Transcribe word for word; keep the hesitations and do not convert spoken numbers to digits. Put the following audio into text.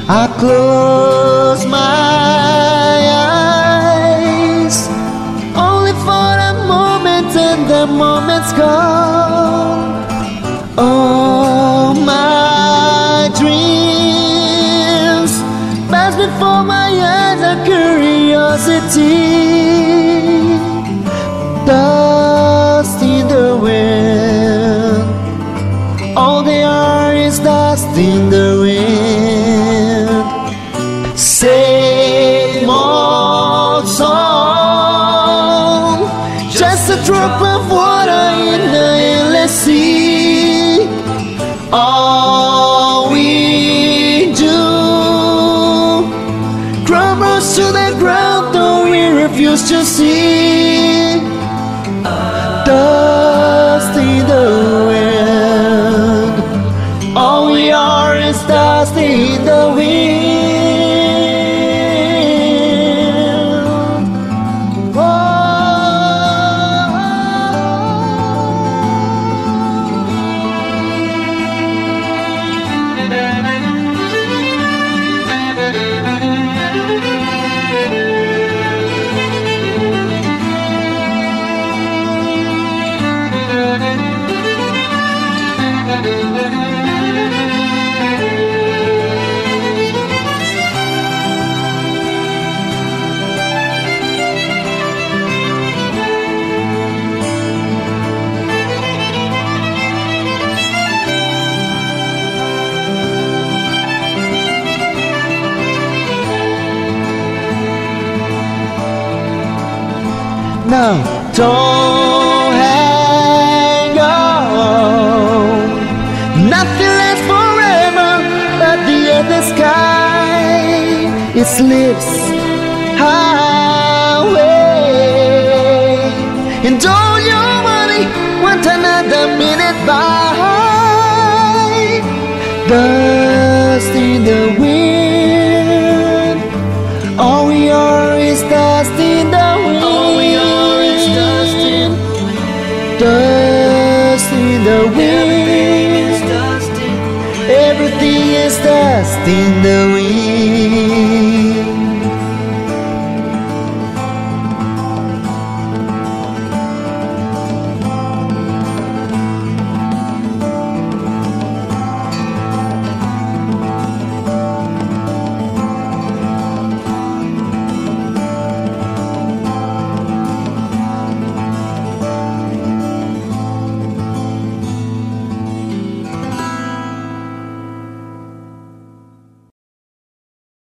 I close my eyes only for a moment, and the moment's gone. All my dreams pass before my eyes of curiosity. Dust in the wind, all they are is dust in the wind. Same old song, just a drop of water in the endless sea. All we do crumbles to the ground, though we refuse to see. Dust in the wind, all we are is dust in the wind. No, don't hang on. Nothing lasts forever but the other sky. It slips highway, and all your money want another minute by. Dust in the wind, all we are is dust in the wind. Dust in the wind, everything is dust in the wind.